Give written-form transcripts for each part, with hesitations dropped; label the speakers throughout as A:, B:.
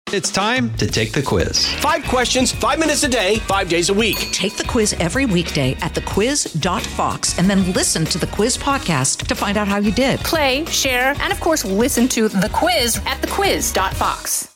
A: It's time to take the quiz.
B: 5 questions, 5 minutes a day, 5 days a week.
C: Take the quiz every weekday at thequiz.fox and then listen to the quiz podcast to find out how you did.
D: Play, share, and of course, listen to The Quiz at thequiz.fox.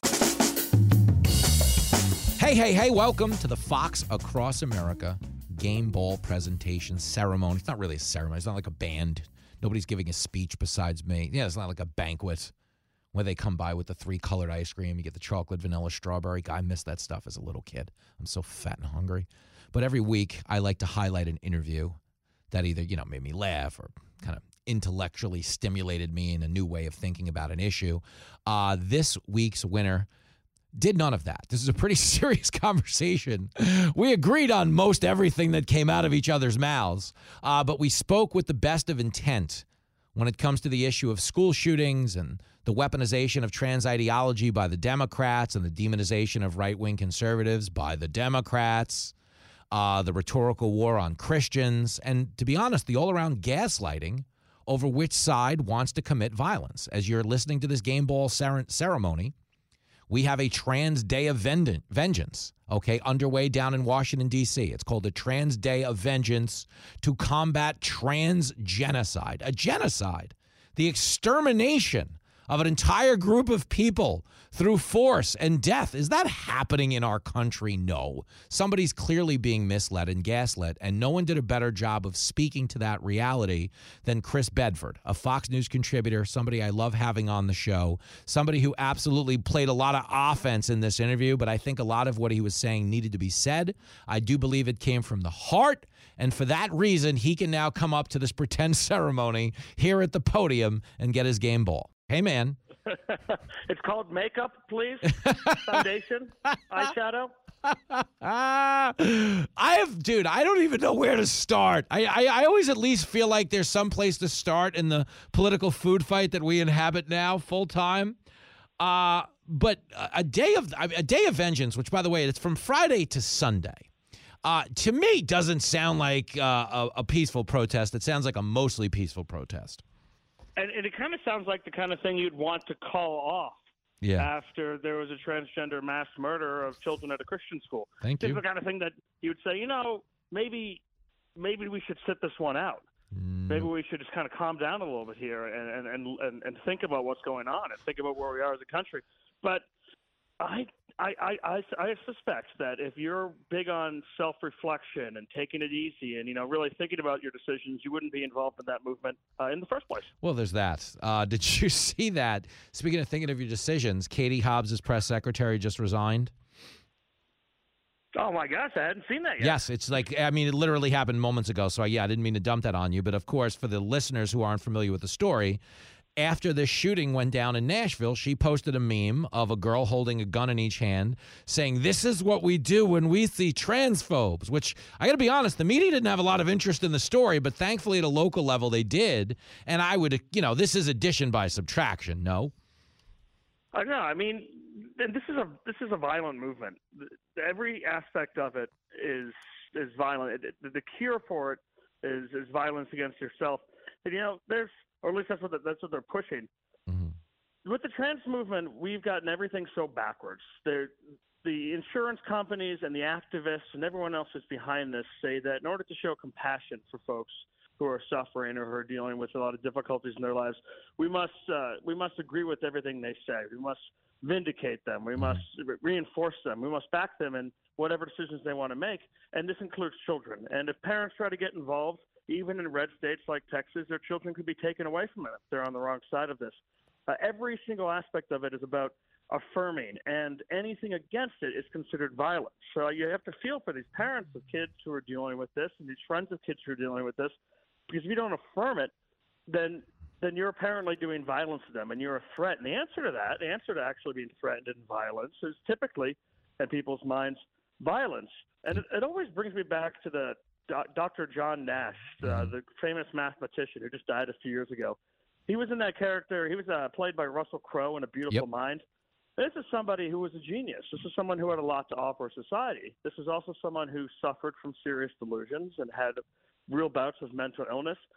E: Hey, welcome to the Fox Across America Game Ball Presentation Ceremony. It's not really a ceremony. It's not like a band. Nobody's giving a speech besides me. Yeah, it's not like a banquet where they come by with the 3-colored ice cream. You get the chocolate, vanilla, strawberry. I missed that stuff as a little kid. I'm so fat and hungry. But every week, I like to highlight an interview that either, made me laugh or kind of intellectually stimulated me in a new way of thinking about an issue. This week's winner did none of that. This is a pretty serious conversation. We agreed on most everything that came out of each other's mouths, but we spoke with the best of intent when it comes to the issue of school shootings and the weaponization of trans ideology by the Democrats and the demonization of right-wing conservatives by the Democrats, the rhetorical war on Christians, and, to be honest, the all-around gaslighting over which side wants to commit violence. As you're listening to this game ball ceremony, we have a Trans Day of Vengeance, underway down in Washington, D.C. It's called the Trans Day of Vengeance to combat trans genocide. A genocide, the extermination of an entire group of people through force and death. Is that happening in our country? No. Somebody's clearly being misled and gaslit, and no one did a better job of speaking to that reality than Chris Bedford, a Fox News contributor, somebody I love having on the show, somebody who absolutely played a lot of offense in this interview, but I think a lot of what he was saying needed to be said. I do believe it came from the heart, and for that reason, he can now come up to this pretend ceremony here at the podium and get his game ball. Hey, man.
F: It's called makeup, please. Foundation, eyeshadow.
E: I don't even know where to start. I always at least feel like there's some place to start in the political food fight that we inhabit now full time. But a day of vengeance, which, by the way, it's from Friday to Sunday. To me, doesn't sound like a peaceful protest. It sounds like a mostly peaceful protest.
F: And it kind of sounds like the kind of thing you'd want to call off after there was a transgender mass murder of children at a Christian school.
E: Thank you.
F: It's the kind of thing that you would say, maybe we should sit this one out. Maybe we should just kind of calm down a little bit here and think about what's going on and think about where we are as a country. But I suspect that if you're big on self-reflection and taking it easy and, really thinking about your decisions, you wouldn't be involved in that movement in the first place.
E: Well, there's that. Did you see that? Speaking of thinking of your decisions, Katie Hobbs' press secretary just resigned.
F: Oh, my gosh, I hadn't seen that yet.
E: Yes, it's it literally happened moments ago. So, I didn't mean to dump that on you. But, of course, for the listeners who aren't familiar with the story, after this shooting went down in Nashville, she posted a meme of a girl holding a gun in each hand saying, "This is what we do when we see transphobes," which, I got to be honest, the media didn't have a lot of interest in the story, but thankfully at a local level they did. And I would, this is addition by subtraction, no?
F: No, I mean, this is a violent movement. Every aspect of it is violent. The cure for it is violence against yourself. And, or at least that's what they're pushing.
E: Mm-hmm.
F: With the trans movement, we've gotten everything so backwards. The insurance companies and the activists and everyone else that's behind this say that in order to show compassion for folks who are suffering or who are dealing with a lot of difficulties in their lives, we must agree with everything they say. We must vindicate them. We must reinforce them. We must back them in whatever decisions they want to make, and this includes children. And if parents try to get involved, even in red states like Texas, their children could be taken away from them if they're on the wrong side of this. Every single aspect of it is about affirming, and anything against it is considered violence. So you have to feel for these parents of kids who are dealing with this and these friends of kids who are dealing with this, because if you don't affirm it, then you're apparently doing violence to them and you're a threat. And the answer to actually being threatened in violence is typically, in people's minds, violence. And it always brings me back to the Dr. John Nash, the famous mathematician who just died a few years ago. He was in that character. He was played by Russell Crowe in A Beautiful Mind. This is somebody who was a genius. This is someone who had a lot to offer society. This is also someone who suffered from serious delusions and had real bouts of mental illness.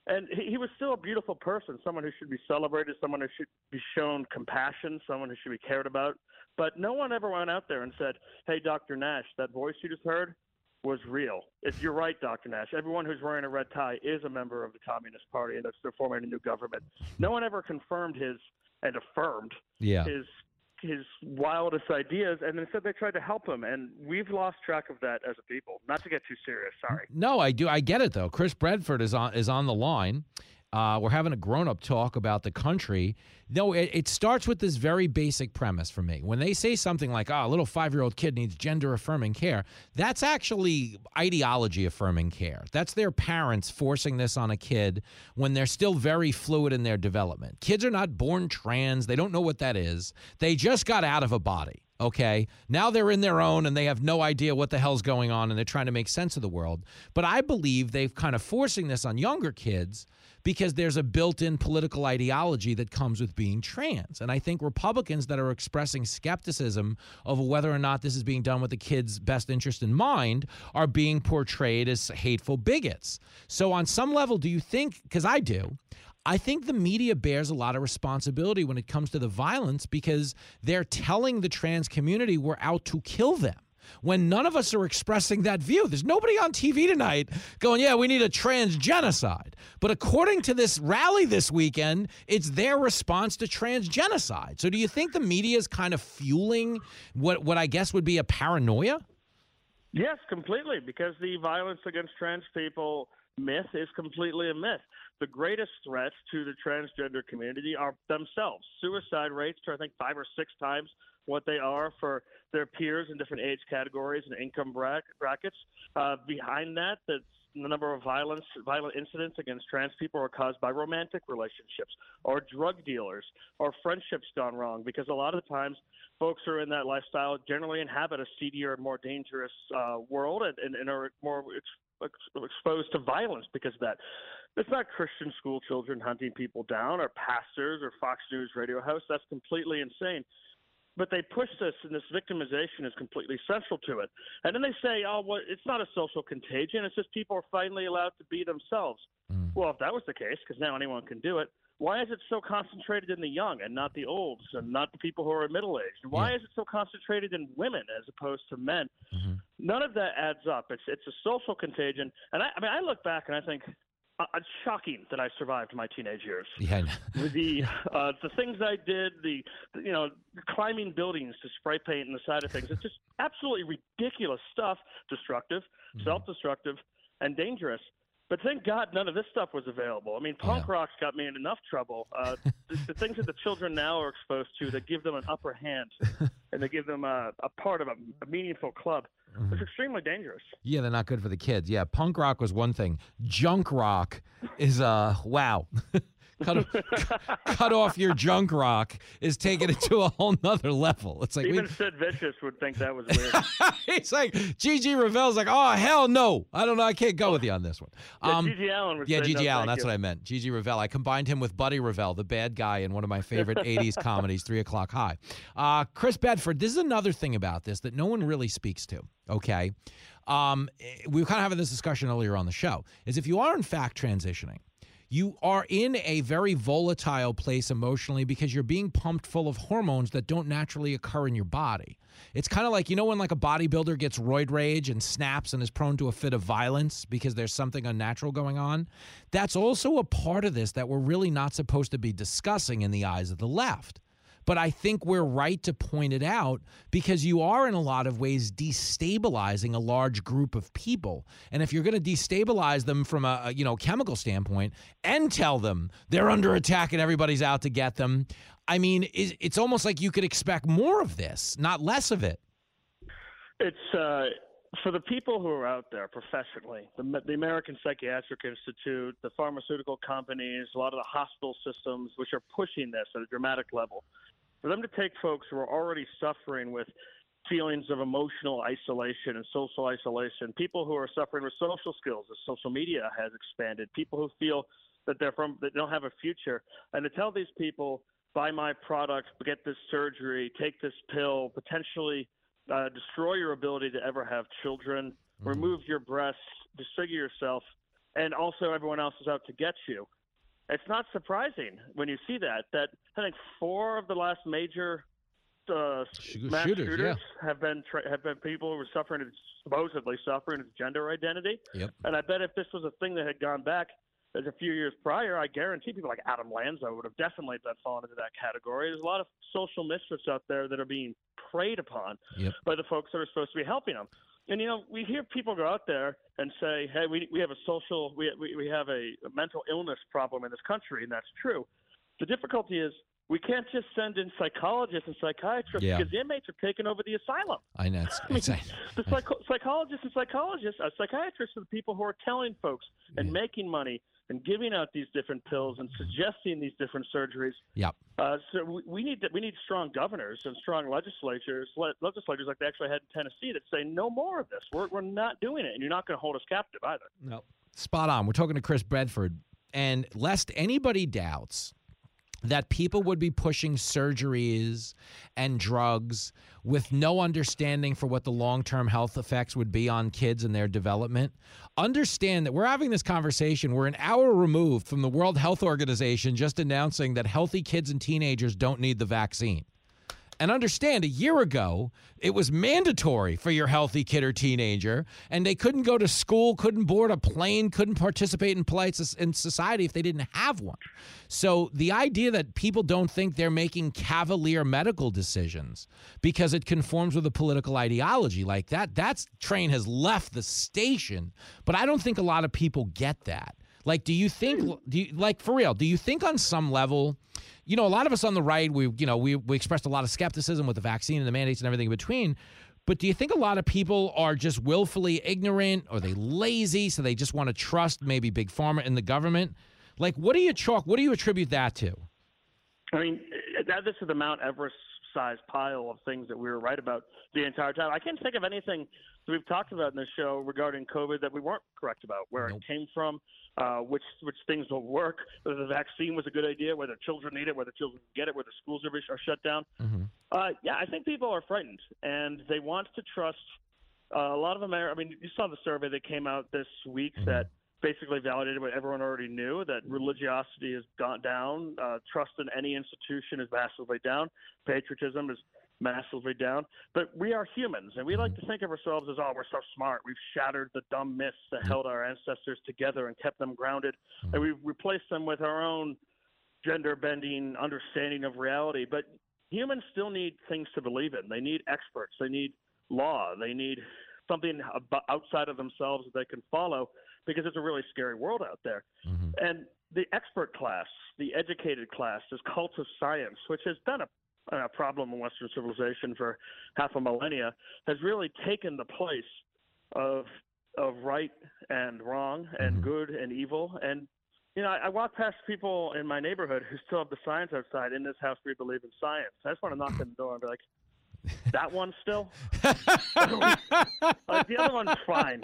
F: And he was still a beautiful person, someone who should be celebrated, someone who should be shown compassion, someone who should be cared about. But no one ever went out there and said, hey, Dr. Nash, that voice you just heard was real. If you're right, Dr. Nash, everyone who's wearing a red tie is a member of the Communist Party, and they're forming a new government. No one ever confirmed and affirmed his wildest ideas, and instead they tried to help him, and we've lost track of that as a people. Not to get too serious, sorry.
E: No, I do. I get it, though. Chris Bradford is on the line. We're having a grown-up talk about the country. No, it starts with this very basic premise for me. When they say something like, a little 5-year-old kid needs gender-affirming care, that's actually ideology-affirming care. That's their parents forcing this on a kid when they're still very fluid in their development. Kids are not born trans. They don't know what that is. They just got out of a body. Okay, now they're in their own and they have no idea what the hell's going on and they're trying to make sense of the world. But I believe they've kind of forcing this on younger kids because there's a built-in political ideology that comes with being trans. And I think Republicans that are expressing skepticism of whether or not this is being done with the kids' best interest in mind are being portrayed as hateful bigots. So on some level, do you think, because I do, I think the media bears a lot of responsibility when it comes to the violence because they're telling the trans community we're out to kill them when none of us are expressing that view. There's nobody on TV tonight going, yeah, we need a trans genocide. But according to this rally this weekend, it's their response to trans genocide. So do you think the media is kind of fueling what I guess would be a paranoia?
F: Yes, completely, because the violence against trans people myth is completely a myth. The greatest threats to the transgender community are themselves. Suicide rates are, I think, 5 or 6 times what they are for their peers in different age categories and income brackets. Behind that, the number of violent incidents against trans people are caused by romantic relationships or drug dealers or friendships gone wrong, because a lot of the times folks who are in that lifestyle generally inhabit a seedier and more dangerous world and are more exposed to violence because of that. It's not Christian school children hunting people down or pastors or Fox News radio hosts. That's completely insane. But they push this, and this victimization is completely central to it. And then they say, well, it's not a social contagion. It's just people are finally allowed to be themselves. Well, if that was the case, because now anyone can do it, why is it so concentrated in the young and not the olds and not the people who are middle-aged? And why is it so concentrated in women as opposed to men? None of that adds up. It's a social contagion. And I look back and I think, it's shocking that I survived my teenage years.
E: Yeah,
F: the things I did, climbing buildings to spray paint and the side of things. It's just absolutely ridiculous stuff, destructive, self-destructive, and dangerous. But thank God none of this stuff was available. I mean, punk rock's got me in enough trouble. The things that the children now are exposed to that give them an upper hand and they give them a part of a meaningful club. It's extremely dangerous.
E: Yeah, they're not good for the kids. Yeah, punk rock was one thing. Junk rock is, wow. Cut off your junk rock is taking it to a whole nother level. It's like
F: even Sid Vicious would think that was weird.
E: It's like Gigi Ravel's like, oh hell no, I don't know, I can't go with you on this one.
F: Gigi Allen was
E: Gigi Allen. That's what I meant. Gigi Ravel. I combined him with Buddy Ravel, the bad guy in one of my favorite '80s comedies, 3 O'clock High. Chris Bedford. This is another thing about this that no one really speaks to. Okay, we were kind of having this discussion earlier on the show. Is if you are in fact transitioning, you are in a very volatile place emotionally because you're being pumped full of hormones that don't naturally occur in your body. It's kind of like, when like a bodybuilder gets roid rage and snaps and is prone to a fit of violence because there's something unnatural going on. That's also a part of this that we're really not supposed to be discussing in the eyes of the left. But I think we're right to point it out because you are in a lot of ways destabilizing a large group of people. And if you're going to destabilize them from a chemical standpoint and tell them they're under attack and everybody's out to get them, I mean, it's almost like you could expect more of this, not less of it.
F: It's for the people who are out there professionally, the American Psychiatric Institute, the pharmaceutical companies, a lot of the hospital systems, which are pushing this at a dramatic level. For them to take folks who are already suffering with feelings of emotional isolation and social isolation, people who are suffering with social skills as social media has expanded, people who feel that they don't have a future, and to tell these people, buy my product, get this surgery, take this pill, potentially destroy your ability to ever have children, remove your breasts, disfigure yourself, and also everyone else is out to get you. It's not surprising when you see that I think 4 of the last major mass shooters have been people who were supposedly suffering with gender identity.
E: Yep.
F: And I bet if this was a thing that had gone back as a few years prior, I guarantee people like Adam Lanza would have definitely fallen into that category. There's a lot of social misfits out there that are being preyed upon by the folks that are supposed to be helping them. And, we hear people go out there and say, hey, we have we have a mental illness problem in this country, and that's true. The difficulty is we can't just send in psychologists and psychiatrists because the inmates are taking over the asylum.
E: I know.
F: Psychologists and psychiatrists are the people who are telling folks and making money and giving out these different pills and suggesting these different surgeries.
E: Yep.
F: So we need strong governors and strong legislators like they actually had in Tennessee that say no more of this. We're not doing it, and you're not going to hold us captive either.
E: No. Spot on. We're talking to Chris Bedford, and lest anybody doubts that people would be pushing surgeries and drugs with no understanding for what the long-term health effects would be on kids and their development. Understand that we're having this conversation. We're an hour removed from the World Health Organization just announcing that healthy kids and teenagers don't need the vaccine. And understand, a year ago, it was mandatory for your healthy kid or teenager, and they couldn't go to school, couldn't board a plane, couldn't participate in society if they didn't have one. So the idea that people don't think they're making cavalier medical decisions because it conforms with a political ideology like that train has left the station. But I don't think a lot of people get that. Like, do you think on some level, a lot of us on the right, we expressed a lot of skepticism with the vaccine and the mandates and everything in between. But do you think a lot of people are just willfully ignorant, or they lazy, so they just want to trust maybe Big Pharma and the government? Like, what do you attribute that to?
F: I mean, this is the Mount Everest-sized pile of things that we were right about the entire time. I can't think of anything that we've talked about in this show regarding COVID that we weren't correct about, where it came from, which things will work, whether the vaccine was a good idea, whether children need it, whether children get it, whether schools are shut down. Mm-hmm. I think people are frightened, and they want to trust a lot of America. I mean, you saw the survey that came out this week that basically validated what everyone already knew, that religiosity has gone down, trust in any institution is massively down, patriotism is massively down. But we are humans, and we like to think of ourselves as, we're so smart. We've shattered the dumb myths that held our ancestors together and kept them grounded, and we've replaced them with our own gender-bending understanding of reality. But humans still need things to believe in. They need experts. They need law. They need something outside of themselves that they can follow, because it's a really scary world out there. Mm-hmm. And the expert class, the educated class, this cult of science, which has been a problem in Western civilization for half a millennia, has really taken the place of right and wrong and good and evil. And, I walk past people in my neighborhood who still have the signs outside, "In this house we believe in science." I just want to knock on the door and be like, that one still? Like, the other one's fine.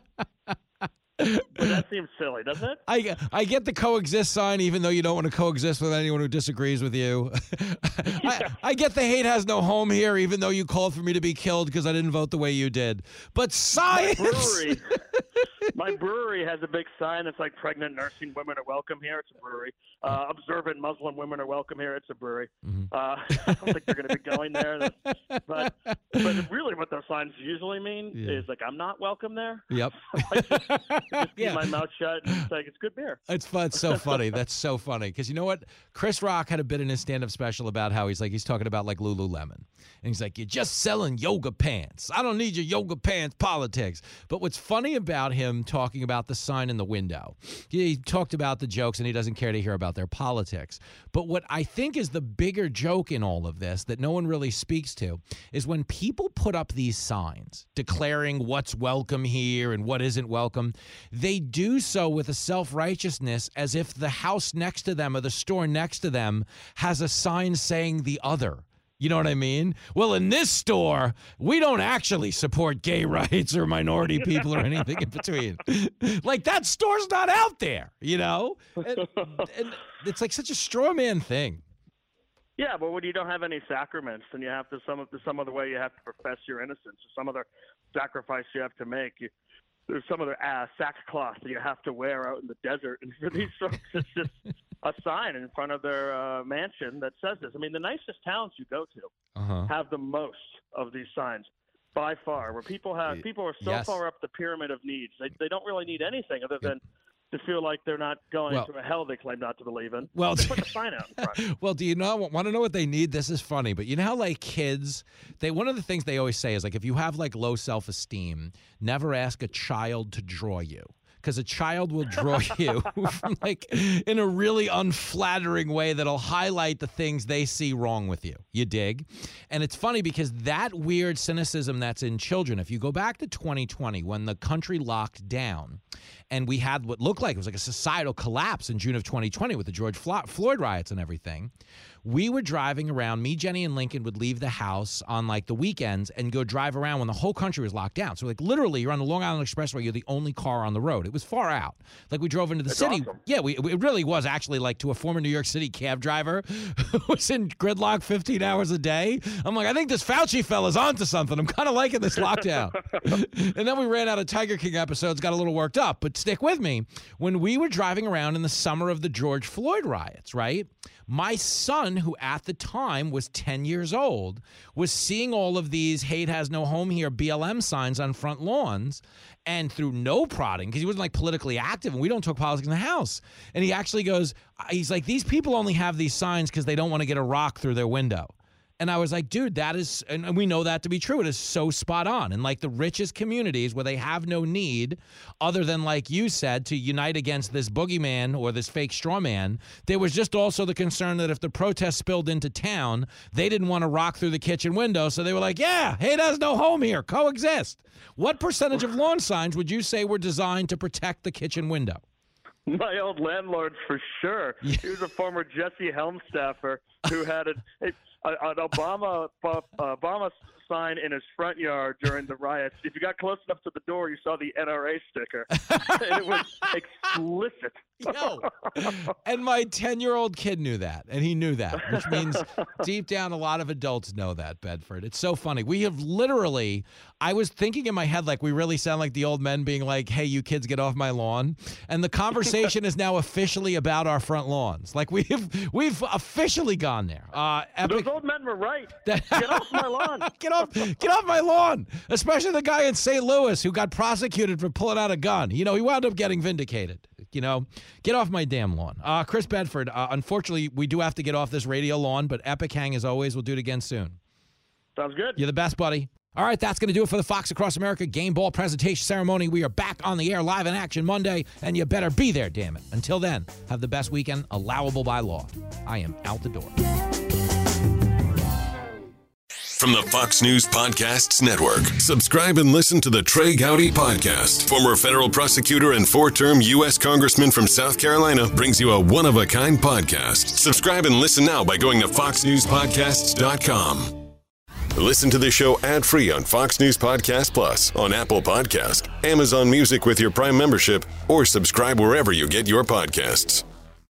F: But that seems silly, doesn't it?
E: I get the coexist sign, even though you don't want to coexist with anyone who disagrees with you. I get the hate has no home here, even though you called for me to be killed because I didn't vote the way you did. But science!
F: My brewery has a big sign that's like, "Pregnant nursing women are welcome here." It's a brewery. Observant Muslim women are welcome here. It's a brewery. I don't think they're going to be going there. But really what those signs usually mean is like, I'm not welcome there.
E: Yep.
F: Just keep my mouth shut and it's like, it's good beer.
E: It's fun. It's so funny. That's so funny. Because you know what? Chris Rock had a bit in his stand-up special about how he's talking about like Lululemon. And he's like, "You're just selling yoga pants. I don't need your yoga pants politics." But what's funny about him talking about the sign in the window, he talked about the jokes and he doesn't care to hear about their politics. But what I think is the bigger joke in all of this that no one really speaks to is when people put up these signs declaring what's welcome here and what isn't welcome, they do so with a self-righteousness as if the house next to them or the store next to them has a sign saying the other. You know what I mean? Well, in this store, we don't actually support gay rights or minority people or anything in between. Like, that store's not out there, And it's like such a straw man thing.
F: Yeah, but when you don't have any sacraments, then you have to some other way you have to profess your innocence, or some other sacrifice you have to make. there's some of the sackcloth that you have to wear out in the desert. And for these folks, it's just a sign in front of their mansion that says this. I mean, the nicest towns you go to have the most of these signs by far, where people are so far up the pyramid of needs. They don't really need anything other than to feel like they're not going to a hell they claim not to believe in. Well, they put the sign out in front.
E: Well, do you want to know what they need? This is funny, but you know how like kids, one of the things they always say is like if you have like low self-esteem, never ask a child to draw you. Because a child will draw you like in a really unflattering way that'll highlight the things they see wrong with you. You dig? And it's funny because that weird cynicism that's in children, if you go back to 2020 when the country locked down and we had what looked like it was like a societal collapse in June of 2020 with the George Floyd riots and everything, we were driving around. Me, Jenny, and Lincoln would leave the house on like the weekends and go drive around when the whole country was locked down. So like literally you're on the Long Island Expressway, you're the only car on the road. It was far out. Like we drove into the city.
F: Awesome.
E: Yeah, it really was actually like to a former New York City cab driver who was in gridlock 15 hours a day. I'm like, I think this Fauci fella's onto something. I'm kind of liking this lockdown. And then we ran out of Tiger King episodes, got a little worked up. But stick with me. When we were driving around in the summer of the George Floyd riots, right? My son, who at the time was 10 years old, was seeing all of these hate has no home here BLM signs on front lawns, and through no prodding, because he wasn't like politically active and we don't talk politics in the house. And he actually goes, he's like, these people only have these signs because they don't want to get a rock through their window. And I was like, dude, that is, and we know that to be true. It is so spot on. And like the richest communities where they have no need other than, like you said, to unite against this boogeyman or this fake straw man, there was just also the concern that if the protest spilled into town, they didn't want to rock through the kitchen window. So they were like, yeah, hate has no home here, coexist. What percentage of lawn signs would you say were designed to protect the kitchen window?
F: My old landlord, for sure. Yeah. He was a former Jesse Helm staffer who had an Obama sign in his front yard during the riots. If you got close enough to the door, you saw the NRA sticker. And it was explicit.
E: Yo. And my 10-year-old kid knew that, and he knew that, which means deep down a lot of adults know that, Bedford. It's so funny. We have literally, I was thinking in my head like we really sound like the old men being like, hey, you kids, get off my lawn. And the conversation is now officially about our front lawns. Like we've officially gone there.
F: Those old men were right. Get off my lawn.
E: Get off my lawn. Especially the guy in St. Louis who got prosecuted for pulling out a gun. You know, he wound up getting vindicated. You know, get off my damn lawn. Chris Bedford, unfortunately, we do have to get off this radio lawn, but epic hang as always. We'll do it again soon.
F: Sounds good.
E: You're the best, buddy. All right, that's going to do it for the Fox Across America Game Ball Presentation Ceremony. We are back on the air live in action Monday, and you better be there, damn it. Until then, have the best weekend allowable by law. I am out the door.
G: From the Fox News Podcasts Network. Subscribe and listen to the Trey Gowdy Podcast. Former federal prosecutor and 4-term U.S. Congressman from South Carolina brings you a one-of-a-kind podcast. Subscribe and listen now by going to foxnewspodcasts.com. Listen to the show ad-free on Fox News Podcast Plus, on Apple Podcast, Amazon Music with your Prime membership, or subscribe wherever you get your podcasts.